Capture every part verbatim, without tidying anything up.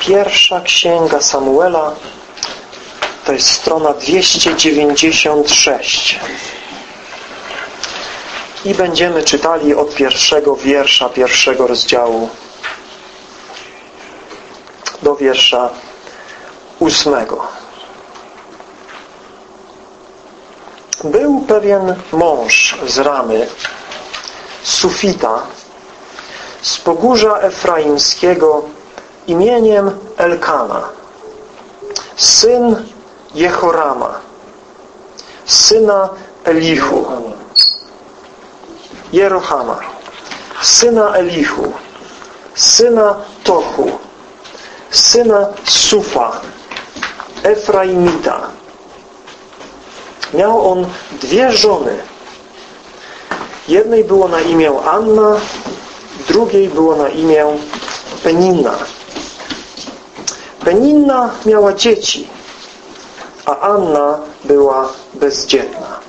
Pierwsza księga Samuela, to jest strona dwieście dziewięćdziesiąt sześć. I będziemy czytali od pierwszego wiersza pierwszego rozdziału do wiersza ósmego. Był pewien mąż z Ramy, Sufita, z pogórza Efraimskiego imieniem Elkana, syn Jehorama, syna Elihu, Jerohama, syna Elihu, syna Tochu, syna Sufa, Efraimita. Miał on dwie żony. Jednej było na imię Anna, drugiej było na imię Peninna. Peninna miała dzieci, a Anna była bezdzietna.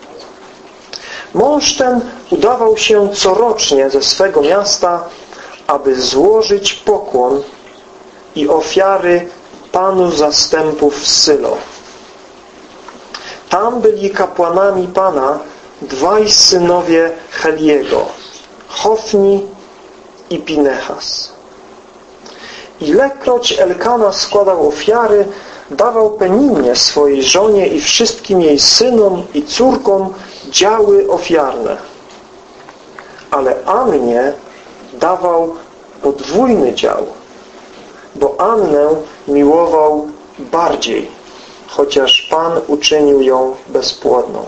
Mąż ten udawał się corocznie ze swego miasta, aby złożyć pokłon i ofiary Panu zastępów z Sylo. Tam byli kapłanami Pana dwaj synowie Heliego, Hofni i Pinechas. Ilekroć Elkana składał ofiary, dawał Peninnie swojej żonie i wszystkim jej synom i córkom działy ofiarne. Ale Annie dawał podwójny dział, bo Annę miłował bardziej, chociaż Pan uczynił ją bezpłodną.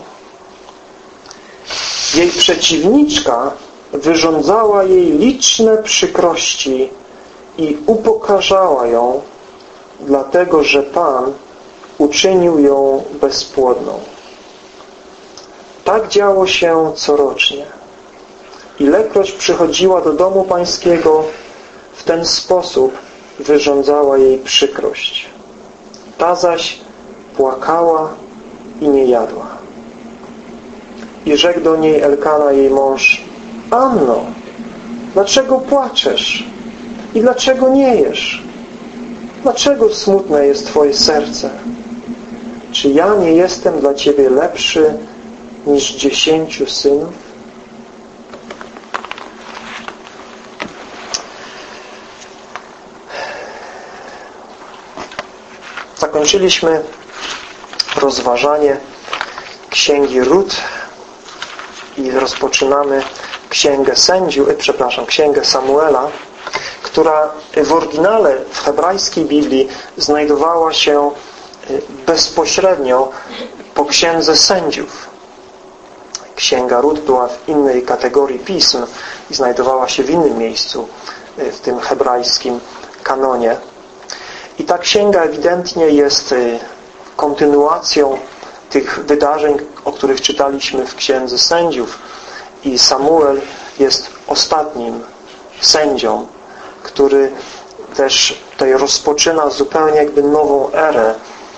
Jej przeciwniczka wyrządzała jej liczne przykrości i upokarzała ją, dlatego że Pan uczynił ją bezpłodną. Tak działo się corocznie. Ilekroć przychodziła do domu pańskiego, w ten sposób wyrządzała jej przykrość. Ta zaś płakała i nie jadła. I rzekł do niej Elkana, jej mąż: Anno, dlaczego płaczesz? I dlaczego nie jesz? Dlaczego smutne jest twoje serce? Czy ja nie jestem dla ciebie lepszy niż dziesięciu synów? Zakończyliśmy rozważanie Księgi Rut i rozpoczynamy Księgę Sędziów, przepraszam, Księgę Samuela, która w oryginale w hebrajskiej Biblii znajdowała się bezpośrednio po Księdze Sędziów. Księga Rut była w innej kategorii pism i znajdowała się w innym miejscu w tym hebrajskim kanonie. I ta księga ewidentnie jest kontynuacją tych wydarzeń, o których czytaliśmy w Księdze Sędziów. I Samuel jest ostatnim sędzią, który też tutaj rozpoczyna zupełnie jakby nową erę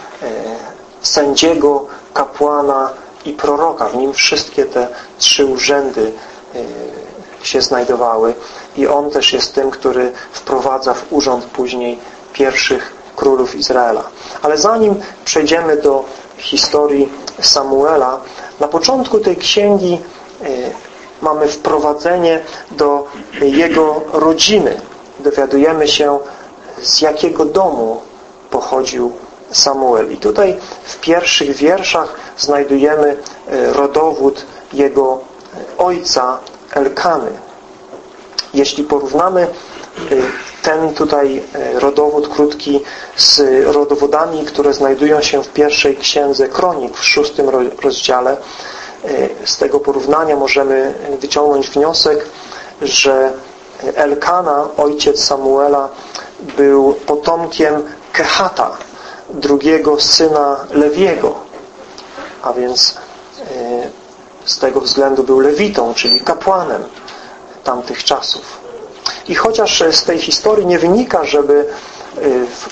sędziego, kapłana i proroka. W nim wszystkie te trzy urzędy się znajdowały i on też jest tym, który wprowadza w urząd później pierwszych królów Izraela. Ale zanim przejdziemy do historii Samuela, na początku tej księgi mamy wprowadzenie do jego rodziny. Dowiadujemy się, z jakiego domu pochodził Samuel. I tutaj w pierwszych wierszach znajdujemy rodowód jego ojca Elkany. Jeśli porównamy ten tutaj rodowód krótki z rodowodami, które znajdują się w pierwszej księdze Kronik w szóstym rozdziale, z tego porównania możemy wyciągnąć wniosek, że Elkana, ojciec Samuela, był potomkiem Kehata, drugiego syna Lewiego, a więc z tego względu był Lewitą, czyli kapłanem tamtych czasów. I chociaż z tej historii nie wynika, żeby w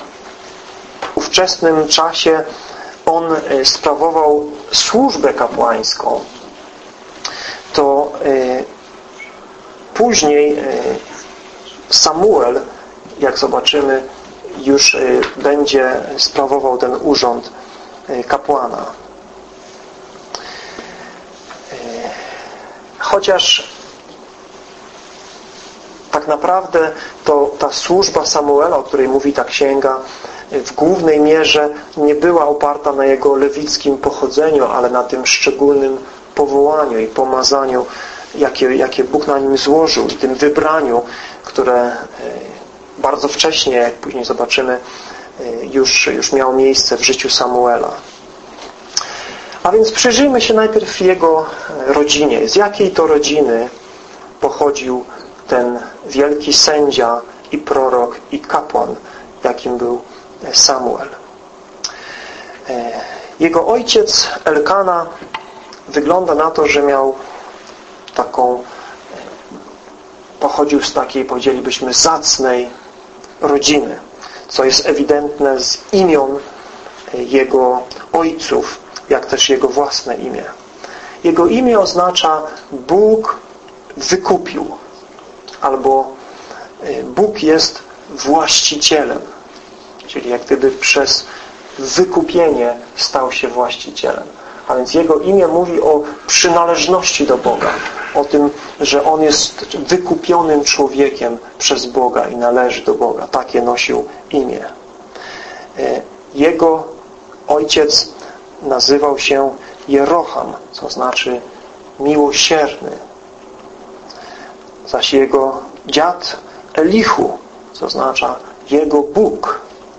ówczesnym czasie on sprawował służbę kapłańską, to później Samuel, jak zobaczymy już będzie sprawował ten urząd kapłana. Chociaż tak naprawdę to ta służba Samuela, o której mówi ta księga, w głównej mierze nie była oparta na jego lewickim pochodzeniu, ale na tym szczególnym powołaniu i pomazaniu, jakie, jakie Bóg na nim złożył, i tym wybraniu, które bardzo wcześnie, jak później zobaczymy, już, już miało miejsce w życiu Samuela. A więc przyjrzyjmy się najpierw jego rodzinie. Z jakiej to rodziny pochodził ten wielki sędzia i prorok i kapłan, jakim był Samuel. Jego ojciec Elkana wygląda na to, że miał taką, pochodził z takiej, powiedzielibyśmy, zacnej rodziny, co jest ewidentne z imion jego ojców, jak też jego własne imię. Jego imię oznacza Bóg wykupił, albo Bóg jest właścicielem, czyli jak gdyby przez wykupienie stał się właścicielem. A więc jego imię mówi o przynależności do Boga, o tym, że on jest wykupionym człowiekiem przez Boga i należy do Boga. Takie nosił imię. Jego ojciec nazywał się Jeroham, co znaczy miłosierny. Zaś jego dziad Elihu, co oznacza jego Bóg.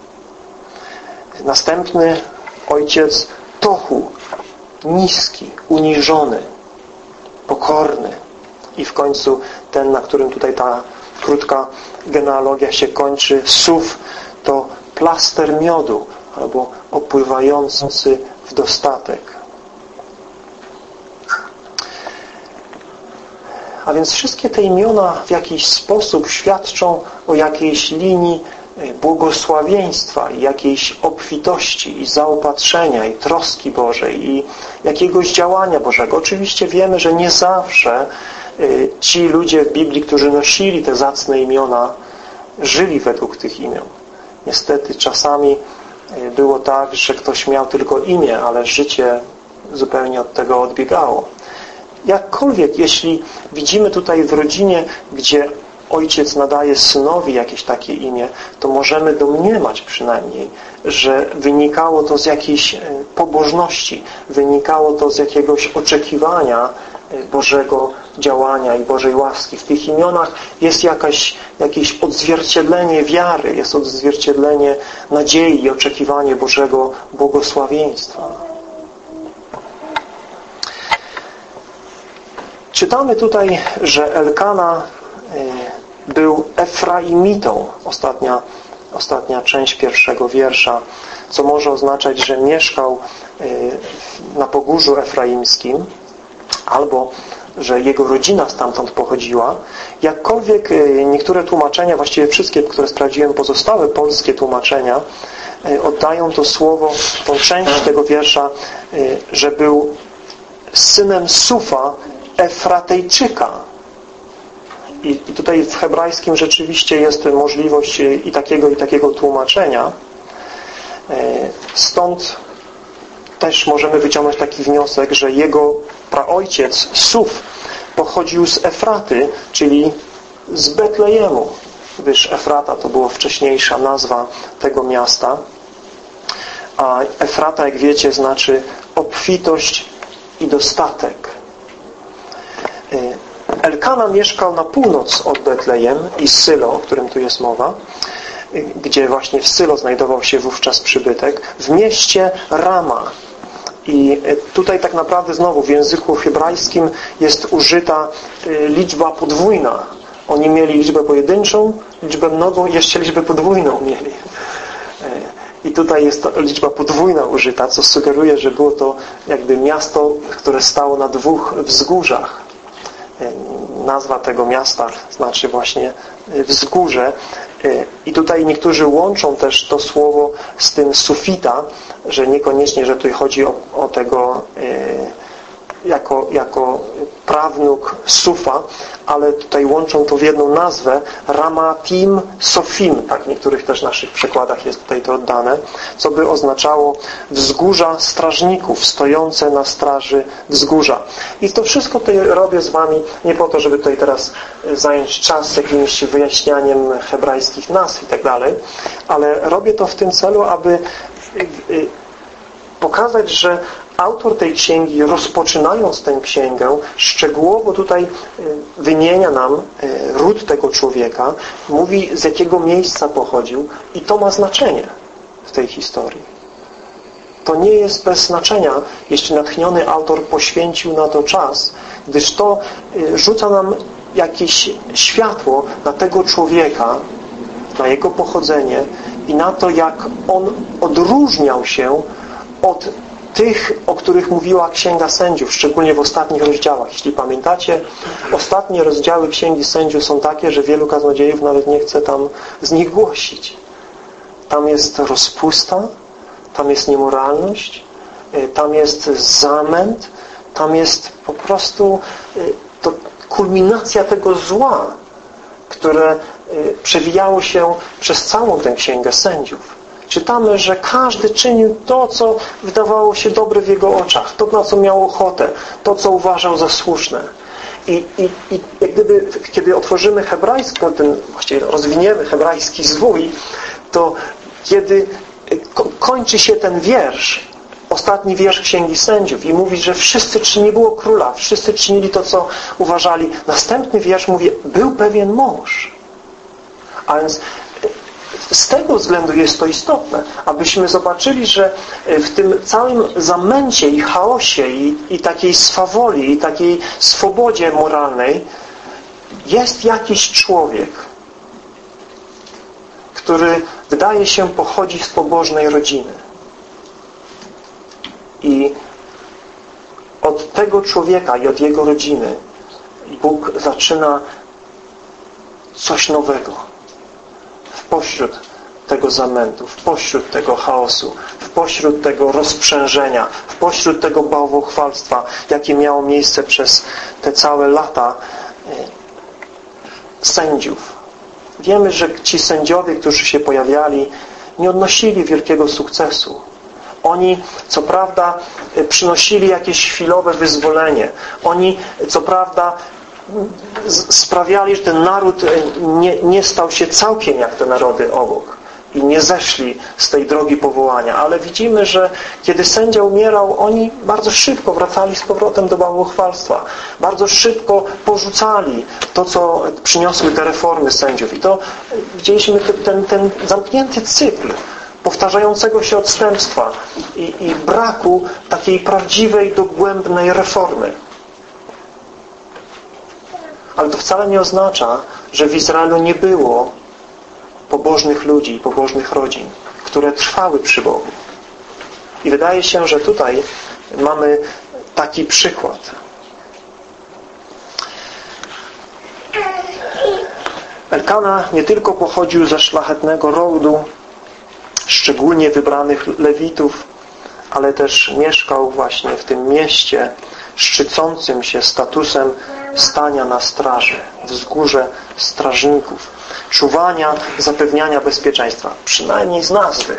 Następny ojciec Tohu, niski, uniżony, pokorny. I w końcu ten, na którym tutaj ta krótka genealogia się kończy, Suf, to plaster miodu, albo opływający w dostatek. A więc wszystkie te imiona w jakiś sposób świadczą o jakiejś linii błogosławieństwa i jakiejś obfitości i zaopatrzenia i troski Bożej i jakiegoś działania Bożego. Oczywiście wiemy, że nie zawsze ci ludzie w Biblii, którzy nosili te zacne imiona, żyli według tych imion. Niestety czasami było tak, że ktoś miał tylko imię, ale życie zupełnie od tego odbiegało. Jakkolwiek, jeśli widzimy tutaj w rodzinie, gdzie ojciec nadaje synowi jakieś takie imię, to możemy domniemać przynajmniej, że wynikało to z jakiejś pobożności, wynikało to z jakiegoś oczekiwania Bożego działania i Bożej łaski. W tych imionach jest jakaś, jakieś odzwierciedlenie wiary, jest odzwierciedlenie nadziei i oczekiwanie Bożego błogosławieństwa. Czytamy tutaj, że Elkana był Efraimitą, ostatnia, ostatnia część pierwszego wiersza, co może oznaczać, że mieszkał na Pogórzu Efraimskim, albo że jego rodzina stamtąd pochodziła. Jakkolwiek niektóre tłumaczenia, właściwie wszystkie, które sprawdziłem, pozostałe polskie tłumaczenia, oddają to słowo, tą część tego wiersza, że był synem Sufa, Efratejczyka. I tutaj w hebrajskim rzeczywiście jest możliwość i takiego, i takiego tłumaczenia. Stąd też możemy wyciągnąć taki wniosek, że jego praojciec Suf pochodził z Efraty, czyli z Betlejemu, gdyż Efrata to była wcześniejsza nazwa tego miasta. A Efrata, jak wiecie, znaczy obfitość i dostatek. Elkana mieszkał na północ od Betlejem i Sylo, o którym tu jest mowa, gdzie właśnie w Sylo znajdował się wówczas przybytek, w mieście Rama. I tutaj tak naprawdę znowu w języku hebrajskim jest użyta liczba podwójna. Oni mieli liczbę pojedynczą, liczbę mnogą i jeszcze liczbę podwójną mieli. I tutaj jest to liczba podwójna użyta, co sugeruje, że było to jakby miasto, które stało na dwóch wzgórzach. Nazwa tego miasta znaczy właśnie wzgórze. I tutaj niektórzy łączą też to słowo z tym sufita, że niekoniecznie, że tutaj chodzi o, o tego jako, jako prawnuk Sufa, ale tutaj łączą to w jedną nazwę, Ramatim Sofim, tak w niektórych też naszych przekładach jest tutaj to oddane, co by oznaczało wzgórza strażników, stojące na straży wzgórza. I to wszystko tutaj robię z wami nie po to, żeby tutaj teraz zająć czas jakimś wyjaśnianiem hebrajskich nazw i tak dalej, ale robię to w tym celu, aby pokazać, że autor tej księgi, rozpoczynając tę księgę, szczegółowo tutaj wymienia nam ród tego człowieka, mówi, z jakiego miejsca pochodził, i to ma znaczenie w tej historii. To nie jest bez znaczenia, jeśli natchniony autor poświęcił na to czas, gdyż to rzuca nam jakieś światło na tego człowieka, na jego pochodzenie i na to, jak on odróżniał się od tych, o których mówiła Księga Sędziów, szczególnie w ostatnich rozdziałach. Jeśli pamiętacie, ostatnie rozdziały Księgi Sędziów są takie, że wielu kaznodziejów nawet nie chce tam z nich głosić. Tam jest rozpusta, tam jest niemoralność, tam jest zamęt, tam jest po prostu to kulminacja tego zła, które przewijało się przez całą tę Księgę Sędziów. Czytamy, że każdy czynił to, co wydawało się dobre w jego oczach, to, na co miał ochotę, to, co uważał za słuszne. I, i, i jak gdyby, kiedy otworzymy hebrajski, ten, właściwie rozwiniemy hebrajski zwój, to kiedy kończy się ten wiersz, ostatni wiersz Księgi Sędziów i mówi, że wszyscy, czy nie było króla, wszyscy czynili to, co uważali. Następny wiersz mówi, był pewien mąż. A więc z tego względu jest to istotne, abyśmy zobaczyli, że w tym całym zamęcie i chaosie i, i takiej swawoli i takiej swobodzie moralnej jest jakiś człowiek, który wydaje się pochodzić z pobożnej rodziny. I od tego człowieka i od jego rodziny Bóg zaczyna coś nowego. Pośród tego zamętu, w pośród tego chaosu, w pośród tego rozprzężenia, w pośród tego bałwochwalstwa, jakie miało miejsce przez te całe lata sędziów. Wiemy, że ci sędziowie, którzy się pojawiali, nie odnosili wielkiego sukcesu. Oni, co prawda, przynosili jakieś chwilowe wyzwolenie. Oni, co prawda, sprawiali, że ten naród nie, nie stał się całkiem jak te narody obok i nie zeszli z tej drogi powołania. Ale widzimy, że kiedy sędzia umierał, oni bardzo szybko wracali z powrotem do bałwochwalstwa. Bardzo szybko porzucali to, co przyniosły te reformy sędziów. I to widzieliśmy ten, ten zamknięty cykl powtarzającego się odstępstwa i, i braku takiej prawdziwej, dogłębnej reformy. Ale to wcale nie oznacza, że w Izraelu nie było pobożnych ludzi, pobożnych rodzin, które trwały przy Bogu. I wydaje się, że tutaj mamy taki przykład. Elkana nie tylko pochodził ze szlachetnego rodu, szczególnie wybranych Lewitów, ale też mieszkał właśnie w tym mieście szczycącym się statusem stania na straży, wzgórze strażników, czuwania, zapewniania bezpieczeństwa, przynajmniej z nazwy.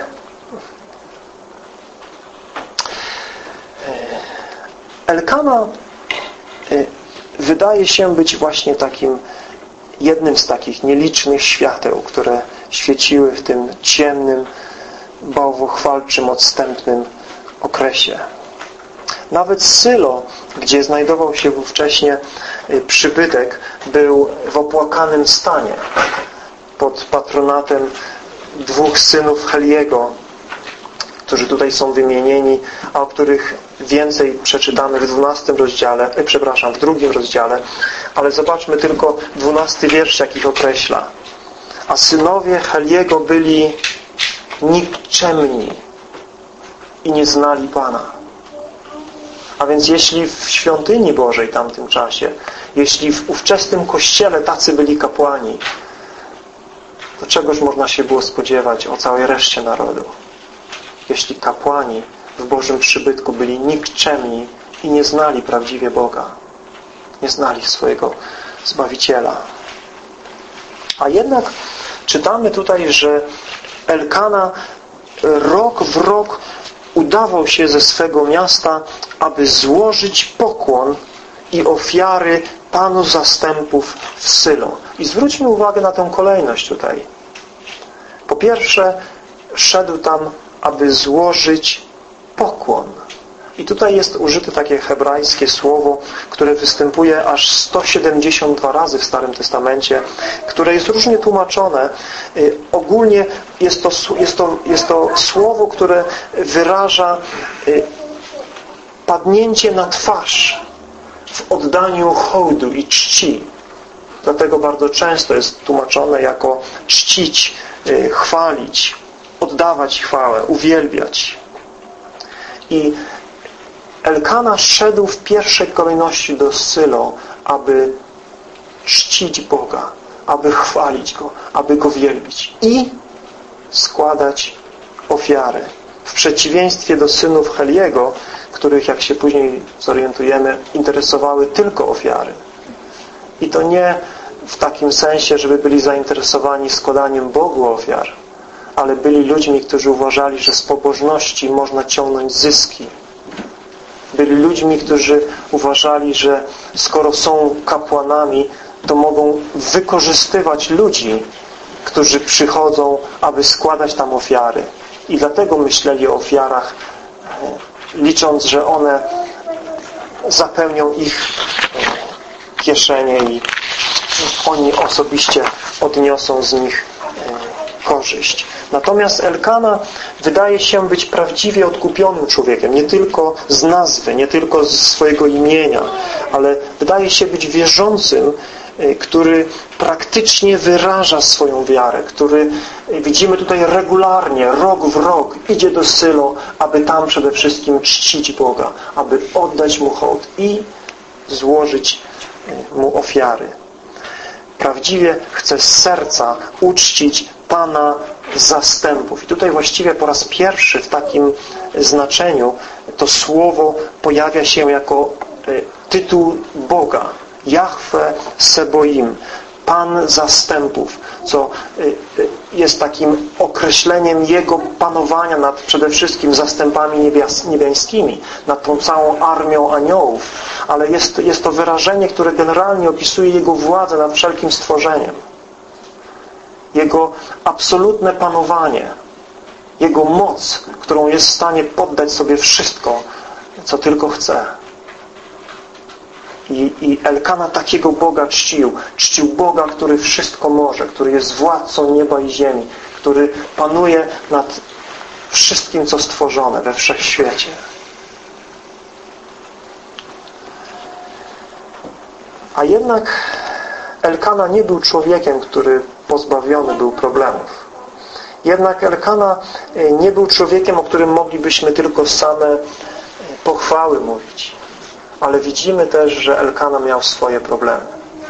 Elkana wydaje się być właśnie takim jednym z takich nielicznych świateł, które świeciły w tym ciemnym, bałwochwalczym, odstępnym okresie. Nawet Sylo, gdzie znajdował się ówcześnie przybytek, był w opłakanym stanie pod patronatem dwóch synów Heliego, którzy tutaj są wymienieni, a o których więcej przeczytamy w dwunastym rozdziale, e, przepraszam, w drugim rozdziale, ale zobaczmy tylko dwunasty wiersz, jak ich określa. A synowie Heliego byli nikczemni i nie znali Pana. A więc jeśli w świątyni Bożej tamtym czasie, jeśli w ówczesnym kościele tacy byli kapłani, to czegoż można się było spodziewać o całej reszcie narodu? Jeśli kapłani w Bożym przybytku byli nikczemni i nie znali prawdziwie Boga. Nie znali swojego Zbawiciela. A jednak czytamy tutaj, że Elkana rok w rok udawał się ze swego miasta, aby złożyć pokłon i ofiary Panu zastępów w Sylo. I zwróćmy uwagę na tę kolejność tutaj. Po pierwsze, szedł tam, aby złożyć pokłon. I tutaj jest użyte takie hebrajskie słowo, które występuje aż sto siedemdziesiąt dwa razy w Starym Testamencie, które jest różnie tłumaczone. Ogólnie jest to, jest to, jest to słowo, które wyraża padnięcie na twarz w oddaniu hołdu i czci. Dlatego bardzo często jest tłumaczone jako czcić, chwalić, oddawać chwałę, uwielbiać. I Elkana szedł w pierwszej kolejności do Sylo, aby czcić Boga, aby chwalić Go, aby Go wielbić i składać ofiary. W przeciwieństwie do synów Heliego, których, jak się później zorientujemy, interesowały tylko ofiary. I to nie w takim sensie, żeby byli zainteresowani składaniem Bogu ofiar, ale byli ludźmi, którzy uważali, że z pobożności można ciągnąć zyski. Byli ludźmi, którzy uważali, że skoro są kapłanami, to mogą wykorzystywać ludzi, którzy przychodzą, aby składać tam ofiary. I dlatego myśleli o ofiarach, licząc, że one zapełnią ich kieszenie i oni osobiście odniosą z nich korzyść. Natomiast Elkana wydaje się być prawdziwie odkupionym człowiekiem, nie tylko z nazwy, nie tylko z swojego imienia, ale wydaje się być wierzącym, który praktycznie wyraża swoją wiarę, który widzimy tutaj regularnie, rok w rok idzie do Sylo, aby tam przede wszystkim czcić Boga, aby oddać Mu hołd i złożyć Mu ofiary. Prawdziwie chce z serca uczcić Pana zastępów. I tutaj właściwie po raz pierwszy w takim znaczeniu to słowo pojawia się jako tytuł Boga. Jahwe Seboim, Pan zastępów, co jest takim określeniem Jego panowania nad przede wszystkim zastępami niebias, niebiańskimi, nad tą całą armią aniołów, ale jest, jest to wyrażenie, które generalnie opisuje Jego władzę nad wszelkim stworzeniem. Jego absolutne panowanie, Jego moc, którą jest w stanie poddać sobie wszystko, co tylko chce. I, I Elkana takiego Boga czcił. Czcił Boga, który wszystko może, który jest władcą nieba i ziemi, który panuje nad wszystkim, co stworzone we wszechświecie. A jednak Elkana nie był człowiekiem, który pozbawiony był problemów. Jednak Elkana nie był człowiekiem, o którym moglibyśmy tylko same pochwały mówić. Ale widzimy też, że Elkana miał swoje problemy.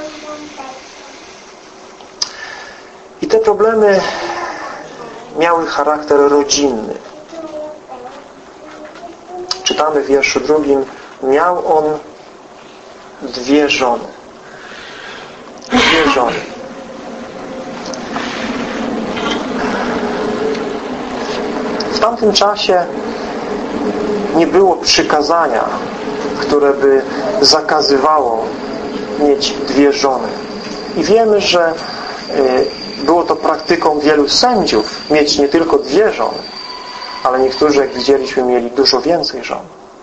I te problemy miały charakter rodzinny. Czytamy w wierszu drugim: miał on dwie żony. Dwie żony. W tamtym czasie nie było przykazania, które by zakazywało mieć dwie żony. I wiemy, że było to praktyką wielu sędziów mieć nie tylko dwie żony, ale niektórzy, jak widzieliśmy, mieli dużo więcej żon.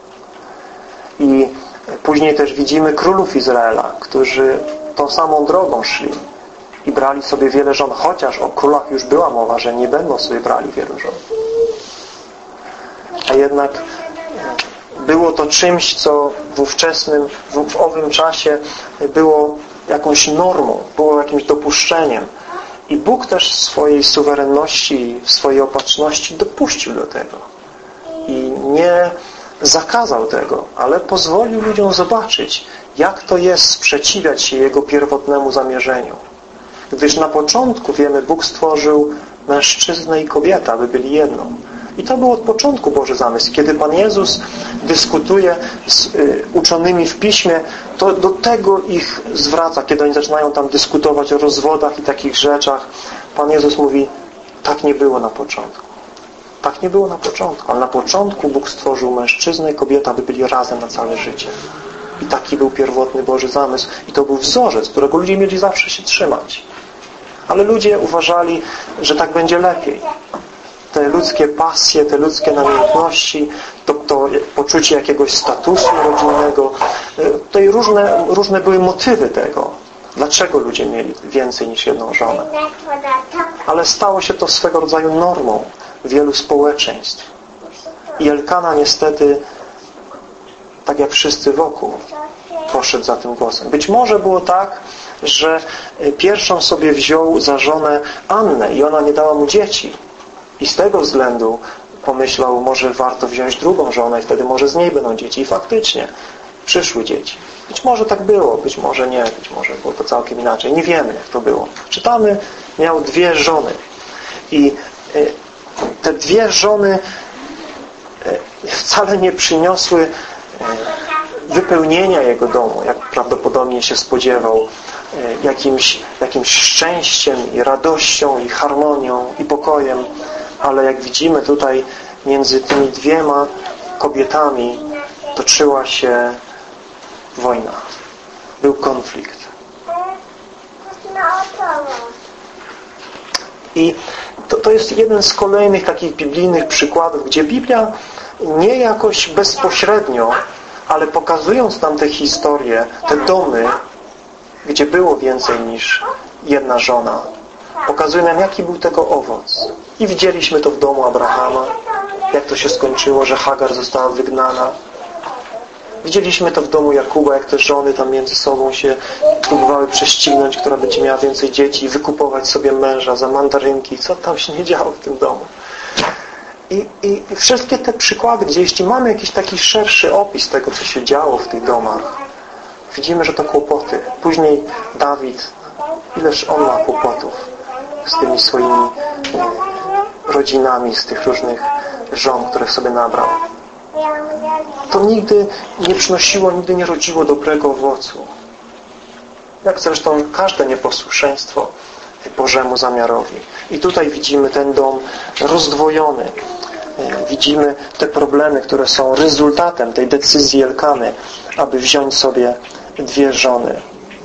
I później też widzimy królów Izraela, którzy tą samą drogą szli i brali sobie wiele żon, chociaż o królach już była mowa, że nie będą sobie brali wielu żon. A jednak było to czymś, co w ówczesnym, w, w owym czasie było jakąś normą, było jakimś dopuszczeniem. I Bóg też w swojej suwerenności, w swojej opatrzności dopuścił do tego. I nie zakazał tego, ale pozwolił ludziom zobaczyć, jak to jest sprzeciwiać się Jego pierwotnemu zamierzeniu. Gdyż na początku, wiemy, Bóg stworzył mężczyznę i kobietę, aby byli jedną. I to był od początku Boży zamysł. Kiedy Pan Jezus dyskutuje z y, uczonymi w Piśmie, to do tego ich zwraca, kiedy oni zaczynają tam dyskutować o rozwodach i takich rzeczach. Pan Jezus mówi, tak nie było na początku. Tak nie było na początku. Ale na początku Bóg stworzył mężczyznę i kobietę, aby byli razem na całe życie. I taki był pierwotny Boży zamysł. I to był wzorzec, którego ludzie mieli zawsze się trzymać. Ale ludzie uważali, że tak będzie lepiej. Te ludzkie pasje, te ludzkie namiętności, to, to poczucie jakiegoś statusu rodzinnego, tutaj różne, różne były motywy tego. Dlaczego ludzie mieli więcej niż jedną żonę? Ale stało się to swego rodzaju normą wielu społeczeństw. I Elkana niestety, tak jak wszyscy wokół, poszedł za tym głosem. Być może było tak, że pierwszą sobie wziął za żonę Annę i ona nie dała mu dzieci. I z tego względu pomyślał, może warto wziąć drugą żonę i wtedy może z niej będą dzieci. I faktycznie przyszły dzieci. Być może tak było, być może nie, być może było to całkiem inaczej. Nie wiemy, jak to było. Czytamy, miał dwie żony. I te dwie żony wcale nie przyniosły wypełnienia jego domu, jak prawdopodobnie się spodziewał, jakimś, jakimś szczęściem i radością i harmonią i pokojem, ale jak widzimy tutaj między tymi dwiema kobietami toczyła się wojna. Był konflikt. I to, to jest jeden z kolejnych takich biblijnych przykładów, gdzie Biblia nie jakoś bezpośrednio, ale pokazując nam te historie, te domy, gdzie było więcej niż jedna żona, pokazuje nam, jaki był tego owoc. I widzieliśmy to w domu Abrahama, jak to się skończyło, że Hagar została wygnana. Widzieliśmy to w domu Jakuba, jak te żony tam między sobą się próbowały prześcignąć, która będzie miała więcej dzieci i wykupować sobie męża za mandarynki. Co tam się nie działo w tym domu? I, i wszystkie te przykłady, gdzie jeśli mamy jakiś taki szerszy opis tego, co się działo w tych domach, widzimy, że to kłopoty. Później Dawid, ileż on ma kłopotów z tymi swoimi rodzinami, z tych różnych żon, które sobie nabrał. To nigdy nie przynosiło, nigdy nie rodziło dobrego owocu. Jak zresztą każde nieposłuszeństwo Bożemu zamiarowi. I tutaj widzimy ten dom rozdwojony. Widzimy te problemy, które są rezultatem tej decyzji Elkany, aby wziąć sobie dwie żony.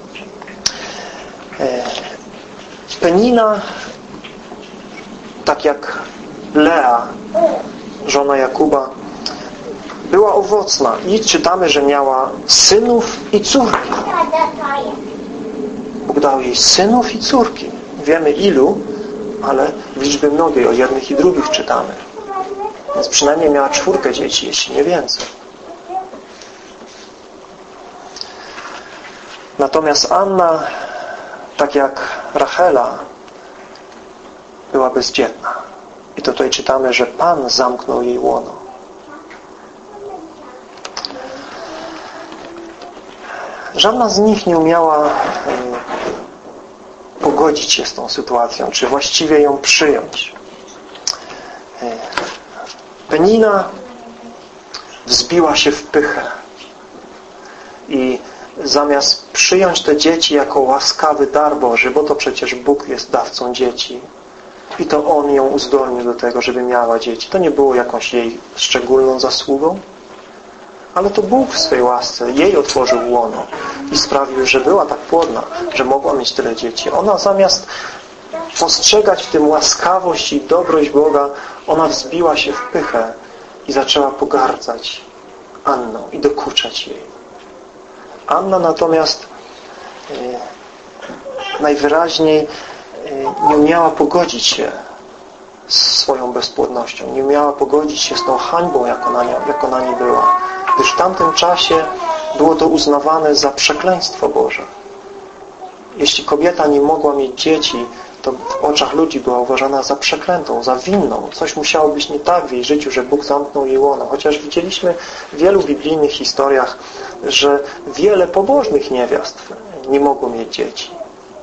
Penina, tak jak Lea, żona Jakuba, była owocna i czytamy, że miała synów i córki. Bóg dał jej synów i córki. Wiemy ilu, ale w liczbie mnogiej o jednych i drugich czytamy. Więc przynajmniej miała czwórkę dzieci, jeśli nie więcej. Natomiast Anna, tak jak Rachela, była bezdzietna. I to tutaj czytamy, że Pan zamknął jej łono. Żadna z nich nie umiała pogodzić się z tą sytuacją, czy właściwie ją przyjąć. Penina wzbiła się w pychę i zamiast przyjąć te dzieci jako łaskawy dar Boży, bo to przecież Bóg jest dawcą dzieci i to On ją uzdolnił do tego, żeby miała dzieci. To nie było jakąś jej szczególną zasługą, ale to Bóg w swej łasce jej otworzył łono i sprawił, że była tak płodna, że mogła mieć tyle dzieci. Ona zamiast postrzegać w tym łaskawość i dobrość Boga, ona wzbiła się w pychę i zaczęła pogardzać Anną i dokuczać jej. Anna natomiast e, najwyraźniej e, nie umiała pogodzić się z swoją bezpłodnością. Nie umiała pogodzić się z tą hańbą, jak ona, jak ona nie była. Gdyż w tamtym czasie było to uznawane za przekleństwo Boże. Jeśli kobieta nie mogła mieć dzieci, to w oczach ludzi była uważana za przeklętą, za winną. Coś musiało być nie tak w jej życiu, że Bóg zamknął jej łono. Chociaż widzieliśmy w wielu biblijnych historiach, że wiele pobożnych niewiast nie mogło mieć dzieci.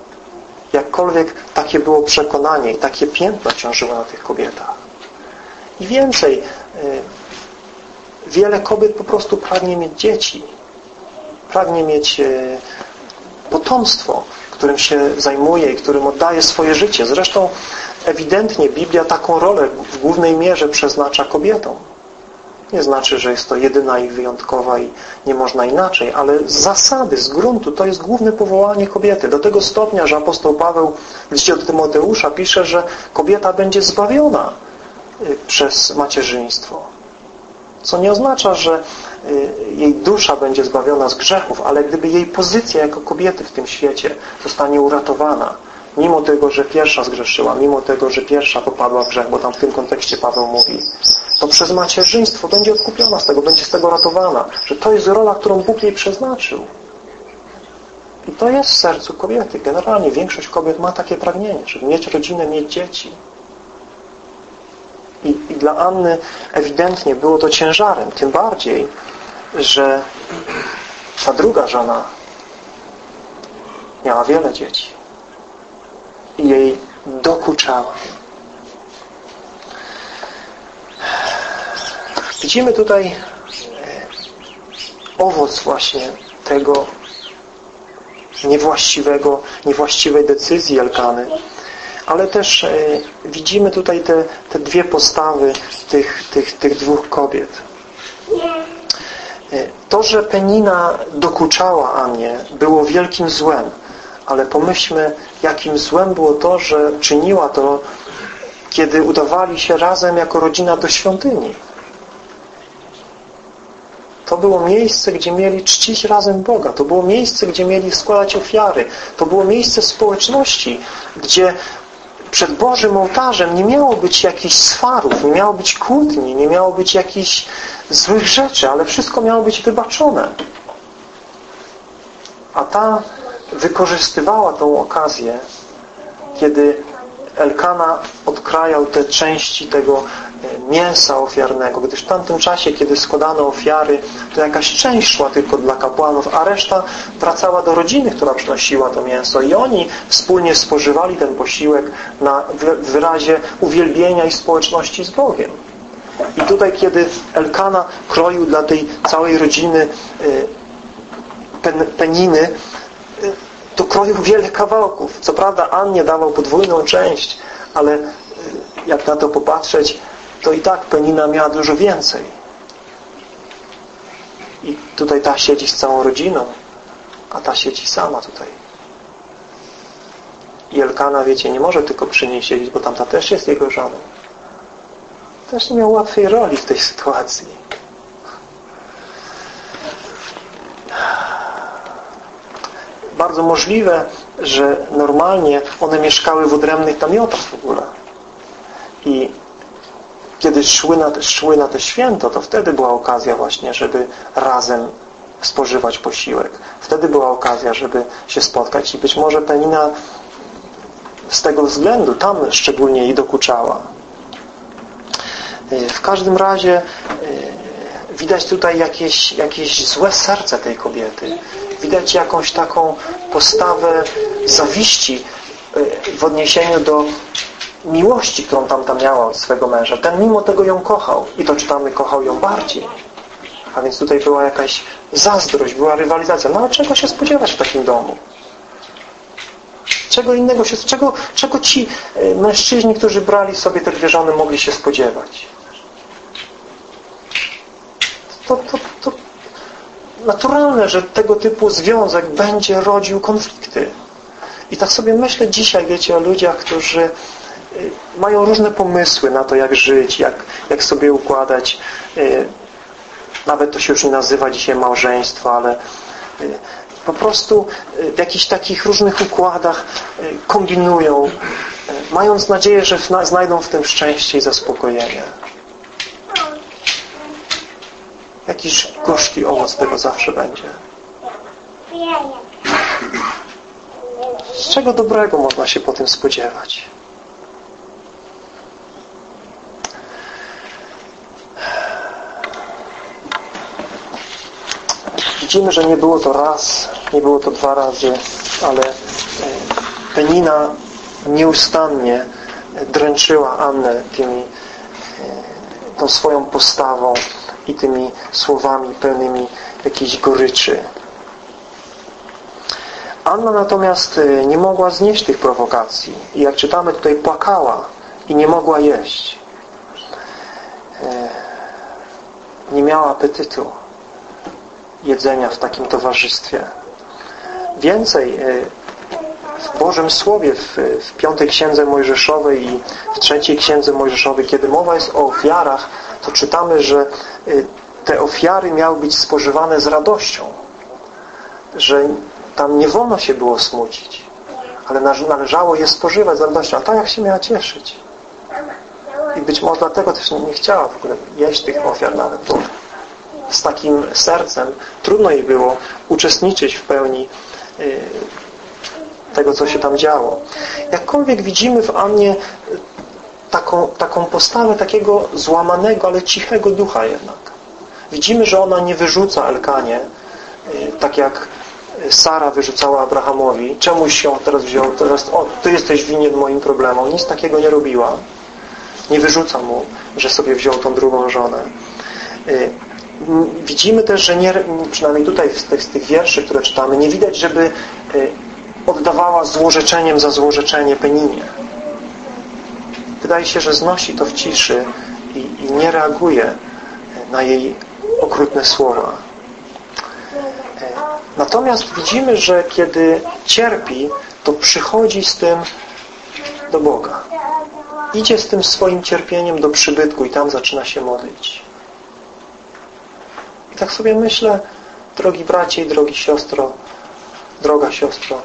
Jakkolwiek takie było przekonanie i takie piętno ciążyło na tych kobietach. I więcej, wiele kobiet po prostu pragnie mieć dzieci. Pragnie mieć potomstwo, którym się zajmuje i którym oddaje swoje życie. Zresztą ewidentnie Biblia taką rolę w głównej mierze przeznacza kobietom. Nie znaczy, że jest to jedyna i wyjątkowa i nie można inaczej, ale z zasady, z gruntu to jest główne powołanie kobiety. Do tego stopnia, że apostoł Paweł w liście do Tymoteusza pisze, że kobieta będzie zbawiona przez macierzyństwo. Co nie oznacza, że jej dusza będzie zbawiona z grzechów, ale gdyby jej pozycja jako kobiety w tym świecie zostanie uratowana, mimo tego, że pierwsza zgrzeszyła, mimo tego, że pierwsza popadła w grzech, bo tam w tym kontekście Paweł mówi, to przez macierzyństwo będzie odkupiona z tego, będzie z tego ratowana, że to jest rola, którą Bóg jej przeznaczył. I to jest w sercu kobiety. Generalnie większość kobiet ma takie pragnienie, żeby mieć rodzinę, mieć dzieci. I, I dla Anny ewidentnie było to ciężarem, tym bardziej, że ta druga żona miała wiele dzieci i jej dokuczała. Widzimy tutaj owoc właśnie tego niewłaściwego, niewłaściwej decyzji Elkany, ale też widzimy tutaj te, te dwie postawy tych, tych, tych dwóch kobiet. To, że Penina dokuczała Annie, było wielkim złem, ale pomyślmy, jakim złem było to, że czyniła to, kiedy udawali się razem jako rodzina do świątyni. To było miejsce, gdzie mieli czcić razem Boga. To było miejsce, gdzie mieli składać ofiary. To było miejsce społeczności, gdzie przed Bożym ołtarzem nie miało być jakichś swarów, nie miało być kłótni, nie miało być jakichś złych rzeczy, ale wszystko miało być wybaczone. A ta wykorzystywała tą okazję, kiedy Elkana odkrajał te części tego mięsa ofiarnego, gdyż w tamtym czasie, kiedy składano ofiary, to jakaś część szła tylko dla kapłanów, a reszta wracała do rodziny, która przynosiła to mięso i oni wspólnie spożywali ten posiłek na wyrazie uwielbienia i społeczności z Bogiem. I tutaj, kiedy Elkana kroił dla tej całej rodziny Peniny, to kroił wiele kawałków. Co prawda Annie dawał podwójną część, ale jak na to popatrzeć, to i tak Penina miała dużo więcej. I tutaj ta siedzi z całą rodziną, a ta siedzi sama tutaj. I Elkana, wiecie, nie może tylko przy niej siedzieć, bo tamta też jest jego żoną. Też nie miał łatwej roli w tej sytuacji. Bardzo możliwe, że normalnie one mieszkały w odrębnych namiotach w ogóle. I kiedy szły na, te, szły na te święto, to wtedy była okazja właśnie, żeby razem spożywać posiłek. Wtedy była okazja, żeby się spotkać i być może Penina z tego względu tam szczególnie jej dokuczała. W każdym razie widać tutaj jakieś, jakieś złe serce tej kobiety. Widać jakąś taką postawę zawiści w odniesieniu do miłości, którą tamta miała od swego męża. Ten mimo tego ją kochał. I to czytamy, kochał ją bardziej. A więc tutaj była jakaś zazdrość, była rywalizacja. No ale czego się spodziewać w takim domu? Czego innego się, czego, czego ci mężczyźni, którzy brali sobie te dwie żony, mogli się spodziewać? To, to, to naturalne, że tego typu związek będzie rodził konflikty. I tak sobie myślę dzisiaj, wiecie, o ludziach, którzy mają różne pomysły na to, jak żyć, jak, jak sobie układać. Nawet to się już nie nazywa dzisiaj małżeństwo, ale po prostu w jakichś takich różnych układach kombinują, mając nadzieję, że znajdą w tym szczęście i zaspokojenie. Jakiś gorzki owoc tego zawsze będzie. Z czego dobrego można się po tym spodziewać? Widzimy, że nie było to raz, nie było to dwa razy, ale Penina nieustannie dręczyła Annę tymi tą swoją postawą i tymi słowami pełnymi jakiejś goryczy. Anna natomiast nie mogła znieść tych prowokacji i jak czytamy tutaj, płakała i nie mogła jeść. Nie miała apetytu jedzenia w takim towarzystwie. Więcej, w Bożym Słowie, w, w piątej Księdze Mojżeszowej i w trzeciej Księdze Mojżeszowej, kiedy mowa jest o ofiarach, to czytamy, że te ofiary miały być spożywane z radością. Że tam nie wolno się było smucić, ale należało je spożywać z radością. A ta jak się miała cieszyć? I być może dlatego też nie chciała w ogóle jeść tych ofiar nawet, bo z takim sercem trudno jej było uczestniczyć w pełni tego, co się tam działo. Jakkolwiek widzimy w Annie taką, taką postawę takiego złamanego, ale cichego ducha jednak. Widzimy, że ona nie wyrzuca Elkanie, tak jak Sara wyrzucała Abrahamowi. Czemuś się teraz wziął? Teraz, o, ty jesteś winien moim problemom. Nic takiego nie robiła. Nie wyrzuca mu, że sobie wziął tą drugą żonę. Widzimy też, że nie, przynajmniej tutaj z tych, z tych wierszy, które czytamy, nie widać, żeby oddawała złorzeczeniem za złorzeczenie Peninie. Wydaje się, że znosi to w ciszy i, i nie reaguje na jej okrutne słowa. Natomiast widzimy, że kiedy cierpi, to przychodzi z tym do Boga. Idzie z tym swoim cierpieniem do przybytku i tam zaczyna się modlić. I tak sobie myślę, drogi bracie i drogi siostro, droga siostro,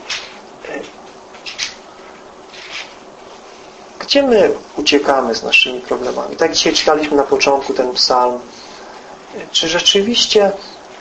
gdzie my uciekamy z naszymi problemami? Tak dzisiaj czytaliśmy na początku ten psalm. Czy rzeczywiście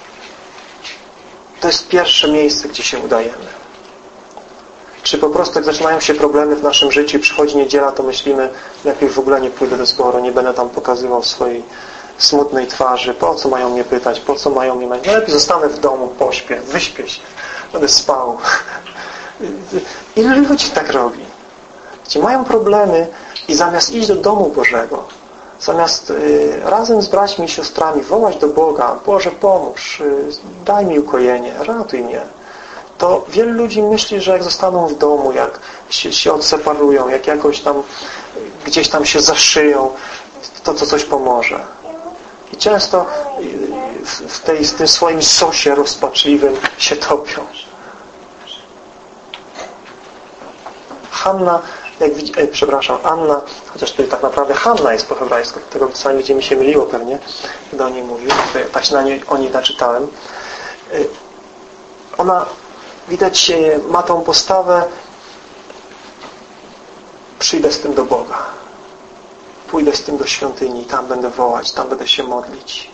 to jest pierwsze miejsce, gdzie się udajemy? Czy po prostu jak zaczynają się problemy w naszym życiu i przychodzi niedziela, to myślimy, lepiej w ogóle nie pójdę do zboru, nie będę tam pokazywał swojej smutnej twarzy, po co mają mnie pytać, po co mają mnie mać, no lepiej zostanę w domu, pośpię, wyśpię się, będę spał. Ile ludzi tak robi? Gdzie mają problemy i zamiast iść do domu Bożego, zamiast y, razem z braćmi i siostrami wołać do Boga, Boże pomóż, y, daj mi ukojenie, ratuj mnie, to wielu ludzi myśli, że jak zostaną w domu, jak się, się odseparują, jak jakoś tam gdzieś tam się zaszyją, to to coś pomoże. I często w, w, tej, w tym swoim sosie rozpaczliwym się topią. Hanna, jak widzi, e, przepraszam, Anna, chociaż tutaj tak naprawdę Hanna jest po hebrajsku, tego czasami gdzie mi się myliło pewnie, gdy o niej mówił, tak się na niej, o niej naczytałem. Ona, widać, ma tą postawę, przyjdę z tym do Boga. Pójdę z tym do świątyni, tam będę wołać, tam będę się modlić.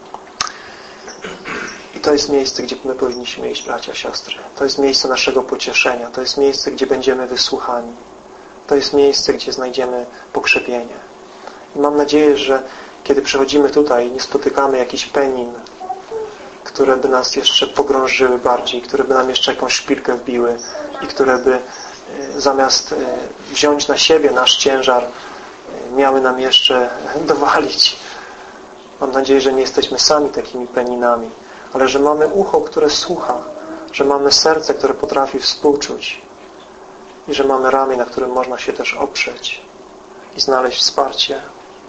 I to jest miejsce, gdzie my powinniśmy iść, bracia, siostry. To jest miejsce naszego pocieszenia. To jest miejsce, gdzie będziemy wysłuchani. To jest miejsce, gdzie znajdziemy pokrzepienie. I mam nadzieję, że kiedy przychodzimy tutaj, nie spotykamy jakichś penin, które by nas jeszcze pogrążyły bardziej, które by nam jeszcze jakąś szpilkę wbiły i które by zamiast wziąć na siebie nasz ciężar, miały nam jeszcze dowalić. Mam nadzieję, że nie jesteśmy sami takimi peninami, ale że mamy ucho, które słucha, że mamy serce, które potrafi współczuć i że mamy ramię, na którym można się też oprzeć i znaleźć wsparcie.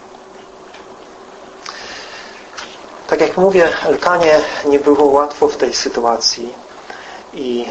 Tak jak mówię, Elkanie nie było łatwo w tej sytuacji i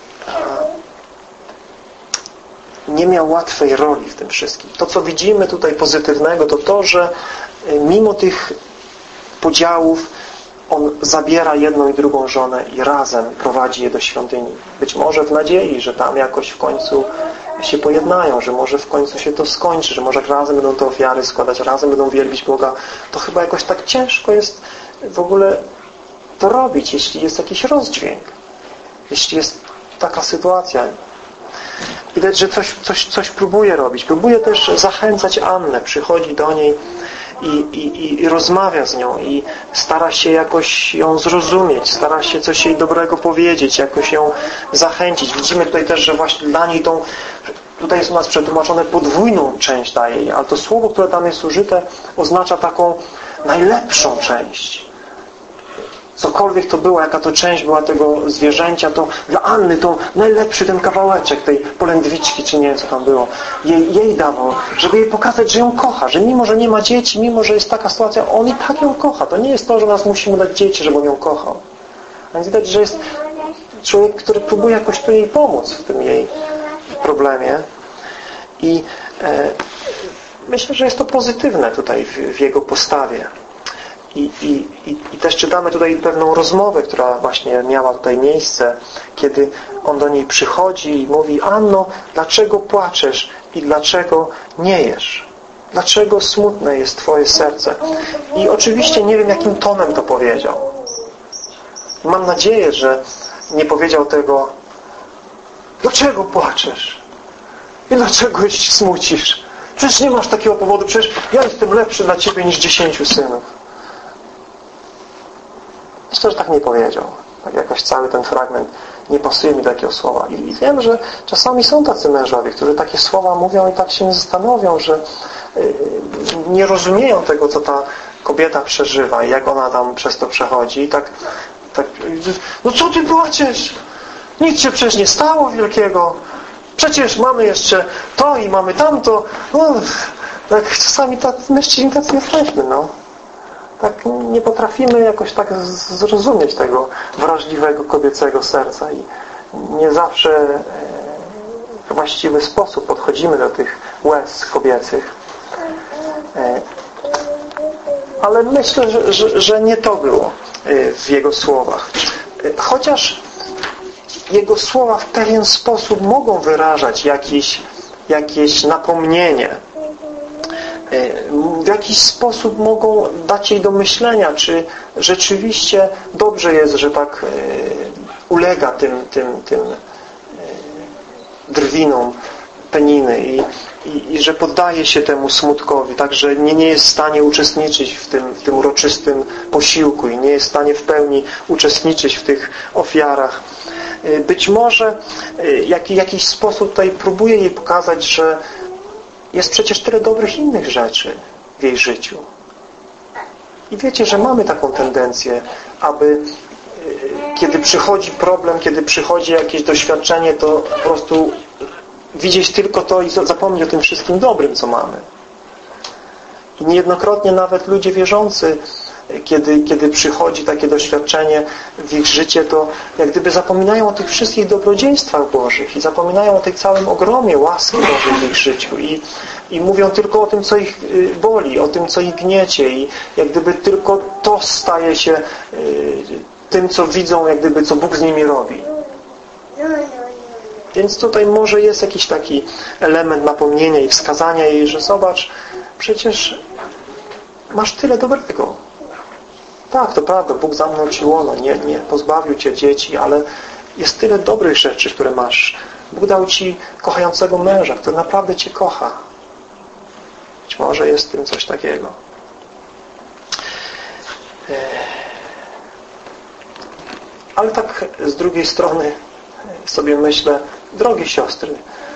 nie miał łatwej roli w tym wszystkim. To, co widzimy tutaj pozytywnego, to to, że mimo tych podziałów on zabiera jedną i drugą żonę i razem prowadzi je do świątyni. Być może w nadziei, że tam jakoś w końcu się pojednają, że może w końcu się to skończy, że może razem będą te ofiary składać, razem będą wielbić Boga. To chyba jakoś tak ciężko jest w ogóle to robić, jeśli jest jakiś rozdźwięk. Jeśli jest taka sytuacja. Widać, że coś, coś, coś próbuje robić. Próbuje też zachęcać Annę. Przychodzi do niej i, i, i rozmawia z nią i stara się jakoś ją zrozumieć, stara się coś jej dobrego powiedzieć, jakoś ją zachęcić. Widzimy tutaj też, że właśnie dla niej tą tutaj jest u nas przetłumaczone podwójną część daje jej, ale to słowo, które tam jest użyte, oznacza taką najlepszą część. Cokolwiek to było, jaka to część była tego zwierzęcia, to dla Anny to najlepszy ten kawałeczek tej polędwiczki, czy nie wiem co tam było, jej, jej dawał, żeby jej pokazać, że ją kocha, że mimo, że nie ma dzieci, mimo, że jest taka sytuacja, on i tak ją kocha. To nie jest to, że nas musimy dać dzieci, żeby on ją kochał. A więc widać, że jest człowiek, który próbuje jakoś tu jej pomóc w tym jej problemie. I e, myślę, że jest to pozytywne tutaj w, w jego postawie. I, i, i, I też czytamy tutaj pewną rozmowę, która właśnie miała tutaj miejsce, kiedy on do niej przychodzi i mówi: Anno, dlaczego płaczesz i dlaczego nie jesz? Dlaczego smutne jest Twoje serce? I oczywiście nie wiem, jakim tonem to powiedział. Mam nadzieję, że nie powiedział tego: dlaczego płaczesz? I dlaczego się smucisz? Przecież nie masz takiego powodu, przecież ja jestem lepszy dla Ciebie niż dziesięciu synów. Myślę, że tak nie powiedział. Tak jakoś cały ten fragment nie pasuje mi do takiego słowa. I wiem, że czasami są tacy mężowie, którzy takie słowa mówią i tak się nie zastanowią, że nie rozumieją tego, co ta kobieta przeżywa i jak ona tam przez to przechodzi. I tak, tak no co Ty płaczesz? Nic się przecież nie stało wielkiego. Przecież mamy jeszcze to i mamy tamto. No, tak czasami tacy mężczyźni tacy jesteśmy, no. Tak nie potrafimy jakoś tak zrozumieć tego wrażliwego kobiecego serca i nie zawsze w właściwy sposób podchodzimy do tych łez kobiecych. Ale myślę, że, że, że nie to było w jego słowach. Chociaż jego słowa w pewien sposób mogą wyrażać jakieś, jakieś napomnienie, w jakiś sposób mogą dać jej do myślenia, czy rzeczywiście dobrze jest, że tak ulega tym, tym, tym drwinom Peniny i, i, i że poddaje się temu smutkowi, tak, że nie, nie jest w stanie uczestniczyć w tym, w tym uroczystym posiłku i nie jest w stanie w pełni uczestniczyć w tych ofiarach. Być może w jakiś sposób tutaj próbuje jej pokazać, że jest przecież tyle dobrych innych rzeczy w jej życiu. I wiecie, że mamy taką tendencję, aby kiedy przychodzi problem, kiedy przychodzi jakieś doświadczenie, to po prostu widzieć tylko to i zapomnieć o tym wszystkim dobrym, co mamy. I niejednokrotnie nawet ludzie wierzący, kiedy, kiedy przychodzi takie doświadczenie w ich życie, to jak gdyby zapominają o tych wszystkich dobrodziejstwach Bożych i zapominają o tej całym ogromie łaski Bożej w ich życiu i, i mówią tylko o tym, co ich boli, o tym, co ich gniecie i jak gdyby tylko to staje się tym, co widzą, jak gdyby co Bóg z nimi robi. Więc tutaj może jest jakiś taki element napomnienia i wskazania jej, że zobacz, przecież masz tyle dobrego. Tak, to prawda, Bóg zamknął Ci łono, nie, nie pozbawił Cię dzieci, ale jest tyle dobrych rzeczy, które masz. Bóg dał Ci kochającego męża, który naprawdę Cię kocha. Być może jest w tym coś takiego. Ale tak z drugiej strony sobie myślę, drogie siostry,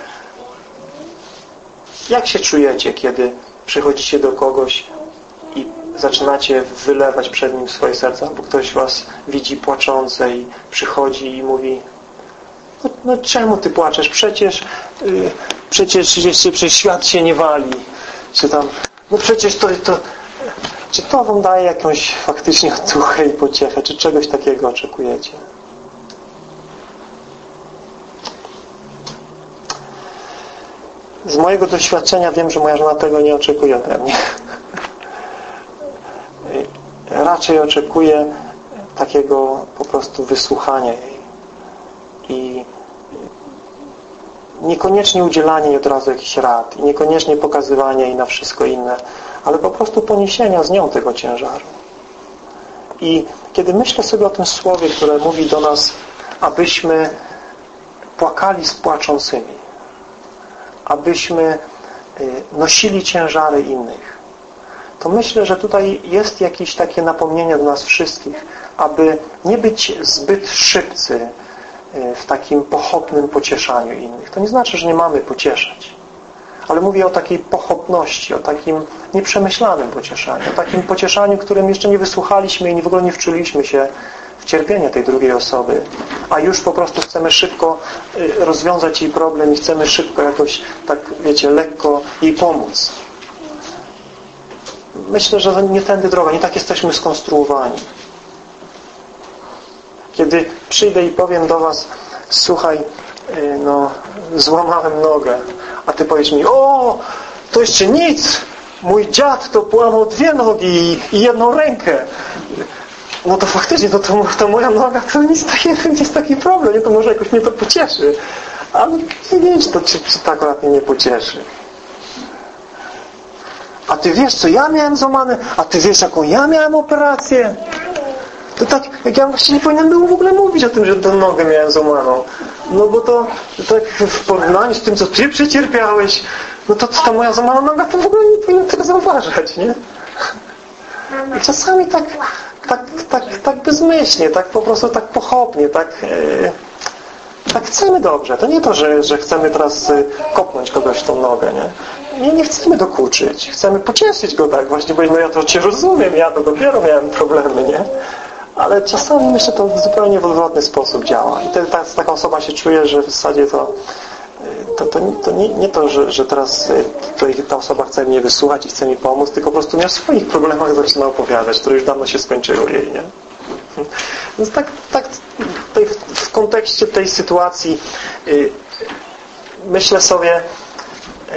jak się czujecie, kiedy przychodzicie do kogoś i zaczynacie wylewać przed nim swoje serce, albo ktoś was widzi płaczące i przychodzi i mówi: no, no czemu ty płaczesz? Przecież yy, przecież jeszcze przecież świat się nie wali. Czy tam, no przecież to, to czy to wam daje jakąś faktycznie otuchę i pociechę? Czy czegoś takiego oczekujecie? Z mojego doświadczenia wiem, że moja żona tego nie oczekuje ode mnie. Raczej oczekuje takiego po prostu wysłuchania jej i niekoniecznie udzielania jej od razu jakichś rad i niekoniecznie pokazywania jej na wszystko inne, ale po prostu poniesienia z nią tego ciężaru. I kiedy myślę sobie o tym słowie, które mówi do nas, abyśmy płakali z płaczącymi, abyśmy nosili ciężary innych, to myślę, że tutaj jest jakieś takie napomnienie do nas wszystkich, aby nie być zbyt szybcy w takim pochopnym pocieszaniu innych. To nie znaczy, że nie mamy pocieszać. Ale mówię o takiej pochopności, o takim nieprzemyślanym pocieszaniu, o takim pocieszaniu, którym jeszcze nie wysłuchaliśmy i w ogóle nie wczuliśmy się w cierpienie tej drugiej osoby, a już po prostu chcemy szybko rozwiązać jej problem i chcemy szybko jakoś, tak wiecie, lekko jej pomóc. Myślę, że nie tędy droga, nie tak jesteśmy skonstruowani. Kiedy przyjdę i powiem do was, słuchaj, no, złamałem nogę, a ty powiesz mi, o, to jeszcze nic, mój dziad to połamał dwie nogi i jedną rękę. No to faktycznie, to, to, to moja noga to nic takiego, nie jest taki problem, nie, to może jakoś mnie to pocieszy. Ale nie wiem, czy to, czy, czy to akurat mnie nie pocieszy. A ty wiesz, co ja miałem złamane? A ty wiesz, jaką ja miałem operację? To tak, jak ja właściwie nie powinienem był w ogóle mówić o tym, że tę nogę miałem złamaną. No bo to tak w porównaniu z tym, co ty przecierpiałeś, no to ta moja złamana noga, to w ogóle nie powinien tego zauważać, nie? I czasami tak, tak, tak, tak bezmyślnie, tak po prostu tak pochopnie, tak, yy, tak chcemy dobrze. To nie to, że, że chcemy teraz kopnąć kogoś w tą nogę, nie? Nie, nie chcemy dokuczyć. Chcemy pocieszyć go tak właśnie, bo no ja to Cię rozumiem, ja to dopiero miałem problemy, nie? Ale czasami myślę, to w zupełnie w odwrotny sposób działa. I te, ta, taka osoba się czuje, że w zasadzie to to, to, to nie, nie to, że, że teraz to ta osoba chce mnie wysłuchać i chce mi pomóc, tylko po prostu mnie o swoich problemach zaczyna opowiadać, które już dawno się skończyły jej, nie? Więc tak, tak tutaj w, w kontekście tej sytuacji yy, myślę sobie, yy,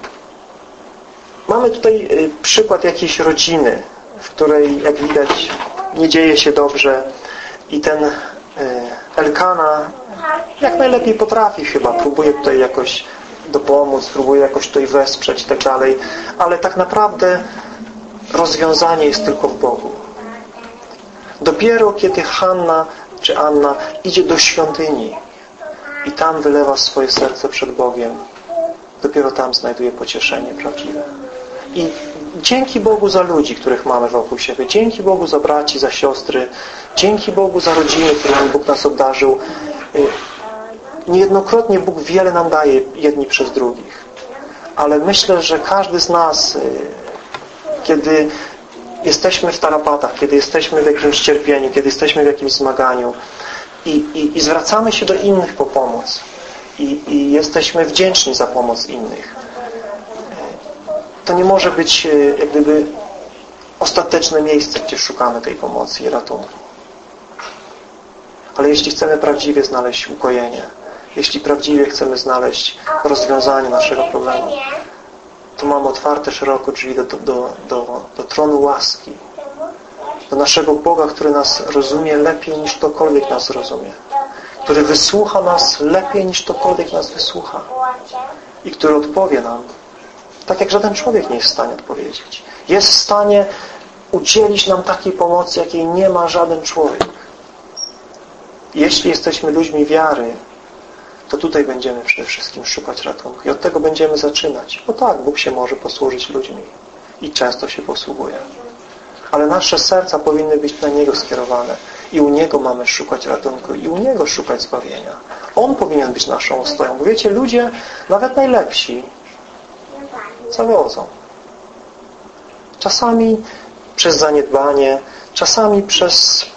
mamy tutaj yy, przykład jakiejś rodziny, w której, jak widać, nie dzieje się dobrze i ten yy, Elkana jak najlepiej potrafi chyba, próbuje tutaj jakoś dopomóc, próbuje jakoś tutaj wesprzeć i tak dalej, ale tak naprawdę rozwiązanie jest tylko w Bogu. Dopiero kiedy Hanna czy Anna idzie do świątyni i tam wylewa swoje serce przed Bogiem, dopiero tam znajduje pocieszenie prawdziwe. I dzięki Bogu za ludzi, których mamy wokół siebie, dzięki Bogu za braci, za siostry, dzięki Bogu za rodziny, którymi Bóg nas obdarzył. Niejednokrotnie Bóg wiele nam daje jedni przez drugich. Ale myślę, że każdy z nas, kiedy jesteśmy w tarapatach, kiedy jesteśmy w jakimś cierpieniu, kiedy jesteśmy w jakimś zmaganiu i, i, i zwracamy się do innych po pomoc i, i jesteśmy wdzięczni za pomoc innych, to nie może być jak gdyby ostateczne miejsce, gdzie szukamy tej pomocy i ratunku. Ale jeśli chcemy prawdziwie znaleźć ukojenie, jeśli prawdziwie chcemy znaleźć rozwiązanie naszego problemu, to mamy otwarte szeroko drzwi do, do, do, do, do tronu łaski, do naszego Boga, który nas rozumie lepiej niż ktokolwiek nas rozumie, który wysłucha nas lepiej niż ktokolwiek nas wysłucha i który odpowie nam tak, jak żaden człowiek nie jest w stanie odpowiedzieć. Jest w stanie udzielić nam takiej pomocy, jakiej nie ma żaden człowiek. Jeśli jesteśmy ludźmi wiary, to tutaj będziemy przede wszystkim szukać ratunku. I od tego będziemy zaczynać. Bo tak, Bóg się może posłużyć ludźmi. I często się posługuje. Ale nasze serca powinny być na Niego skierowane. I u Niego mamy szukać ratunku. I u Niego szukać zbawienia. On powinien być naszą ostoją. Bo wiecie, ludzie, nawet najlepsi, zawodzą. Czasami przez zaniedbanie, czasami przez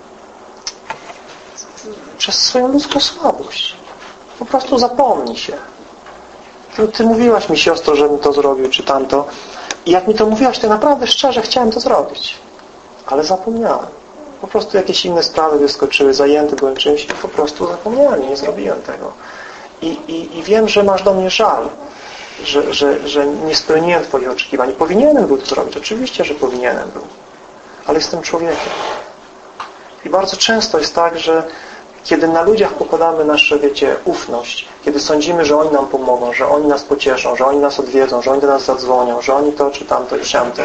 przez swoją ludzką słabość. Po prostu zapomni się. Ty, ty mówiłaś mi, siostro, żebym to zrobił, czy tamto. I jak mi to mówiłaś, to naprawdę szczerze chciałem to zrobić. Ale zapomniałem. Po prostu jakieś inne sprawy wyskoczyły, zajęty byłem czymś i po prostu zapomniałem, nie zrobiłem tego. I, i, i wiem, że masz do mnie żal, że, że, że nie spełniłem Twoich oczekiwań. Powinienem był to zrobić. Oczywiście, że powinienem był. Ale jestem człowiekiem. I bardzo często jest tak, że kiedy na ludziach pokładamy naszą, wiecie, ufność, kiedy sądzimy, że oni nam pomogą, że oni nas pocieszą, że oni nas odwiedzą, że oni do nas zadzwonią, że oni to, czy tamto, i siamto,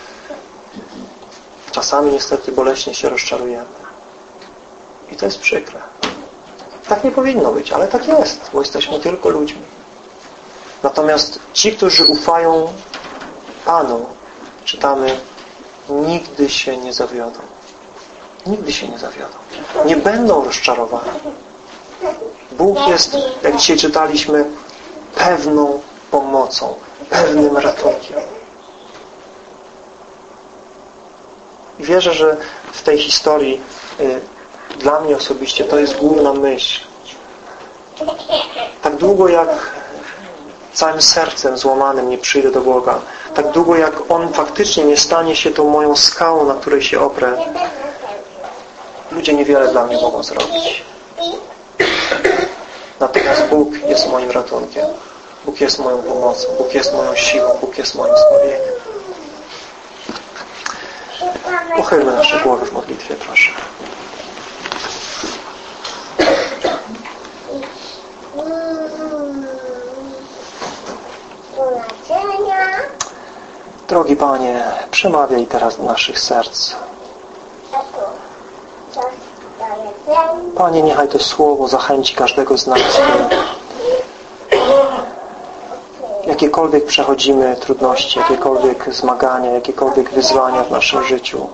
czasami niestety boleśnie się rozczarujemy. I to jest przykre. Tak nie powinno być, ale tak jest, bo jesteśmy tylko ludźmi. Natomiast ci, którzy ufają Panu, czytamy, nigdy się nie zawiodą. Nigdy się nie zawiodą. Nie będą rozczarowani. Bóg jest, jak dzisiaj czytaliśmy, pewną pomocą, pewnym ratunkiem. I wierzę, że w tej historii y, dla mnie osobiście to jest główna myśl. Tak długo jak całym sercem złamanym nie przyjdę do Boga, tak długo jak On faktycznie nie stanie się tą moją skałą, na której się oprę, ludzie niewiele dla mnie mogą zrobić. Natomiast Bóg jest moim ratunkiem. Bóg jest moją pomocą. Bóg jest moją siłą. Bóg jest moim zbawieniem. Pochylmy nasze głowy w modlitwie, proszę. Drogi Panie, przemawiaj teraz do naszych serc. Panie, niechaj to słowo zachęci każdego z nas, jakiekolwiek przechodzimy trudności, jakiekolwiek zmagania, jakiekolwiek wyzwania w naszym życiu,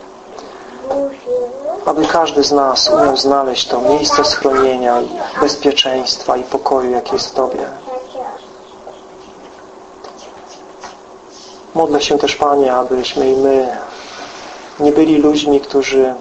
aby każdy z nas umiał znaleźć to miejsce schronienia i bezpieczeństwa i pokoju, jakie jest w Tobie. Modlę się też, Panie, abyśmy i my nie byli ludźmi, którzy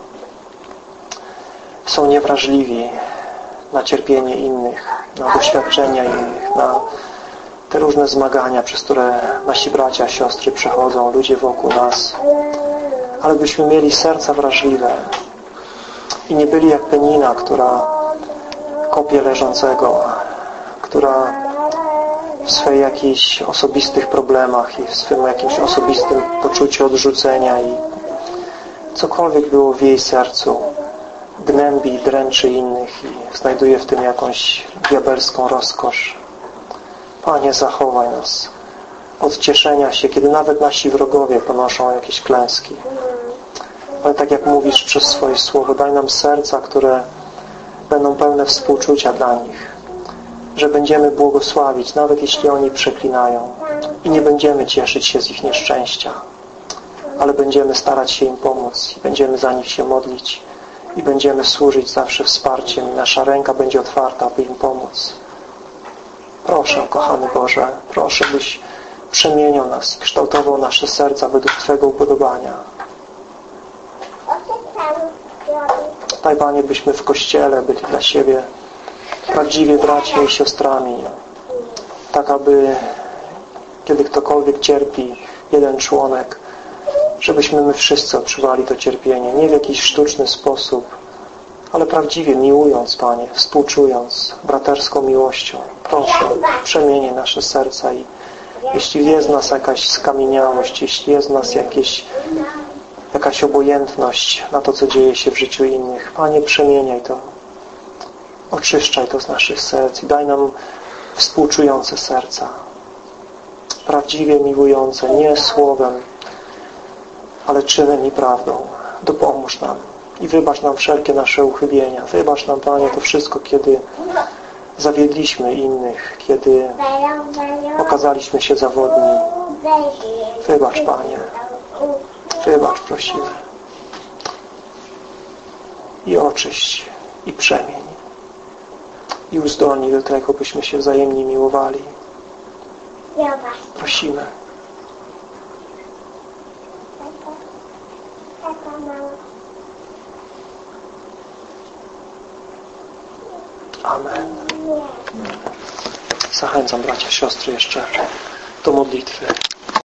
są niewrażliwi na cierpienie innych, na doświadczenia innych, na te różne zmagania, przez które nasi bracia, siostry przechodzą, ludzie wokół nas, ale byśmy mieli serca wrażliwe i nie byli jak Penina, która kopie leżącego, która w swoich jakichś osobistych problemach i w swoim jakimś osobistym poczuciu odrzucenia i cokolwiek było w jej sercu, gnębi i dręczy innych i znajduje w tym jakąś diabelską rozkosz. Panie, zachowaj nas od cieszenia się, kiedy nawet nasi wrogowie ponoszą jakieś klęski. Ale tak jak mówisz przez swoje słowo, daj nam serca, które będą pełne współczucia dla nich, że będziemy błogosławić, nawet jeśli oni przeklinają, i nie będziemy cieszyć się z ich nieszczęścia, ale będziemy starać się im pomóc i będziemy za nich się modlić i będziemy służyć zawsze wsparciem i nasza ręka będzie otwarta, aby im pomóc. Proszę, kochany Boże, proszę, byś przemieniał nas i kształtował nasze serca według Twojego upodobania. Daj, Panie, byśmy w Kościele byli dla siebie prawdziwie braćmi i siostrami, tak aby kiedy ktokolwiek cierpi, jeden członek, żebyśmy my wszyscy odczuwali to cierpienie, nie w jakiś sztuczny sposób, ale prawdziwie miłując, Panie, współczując, braterską miłością. Proszę, przemienię nasze serca i jeśli jest w nas jakaś skamieniałość, jeśli jest w nas jakieś, jakaś obojętność na to, co dzieje się w życiu innych, Panie, przemieniaj to. Oczyszczaj to z naszych serc i daj nam współczujące serca. Prawdziwie miłujące, nie słowem, ale czynem i prawdą. Dopomóż nam i wybacz nam wszelkie nasze uchybienia. Wybacz nam, Panie, to wszystko, kiedy zawiedliśmy innych, kiedy okazaliśmy się zawodni. Wybacz, Panie. Wybacz, prosimy. I oczyść, i przemień. I uzdolnij do tego, byśmy się wzajemnie miłowali. Prosimy. Amen. Zachęcam bracia, siostry jeszcze do modlitwy.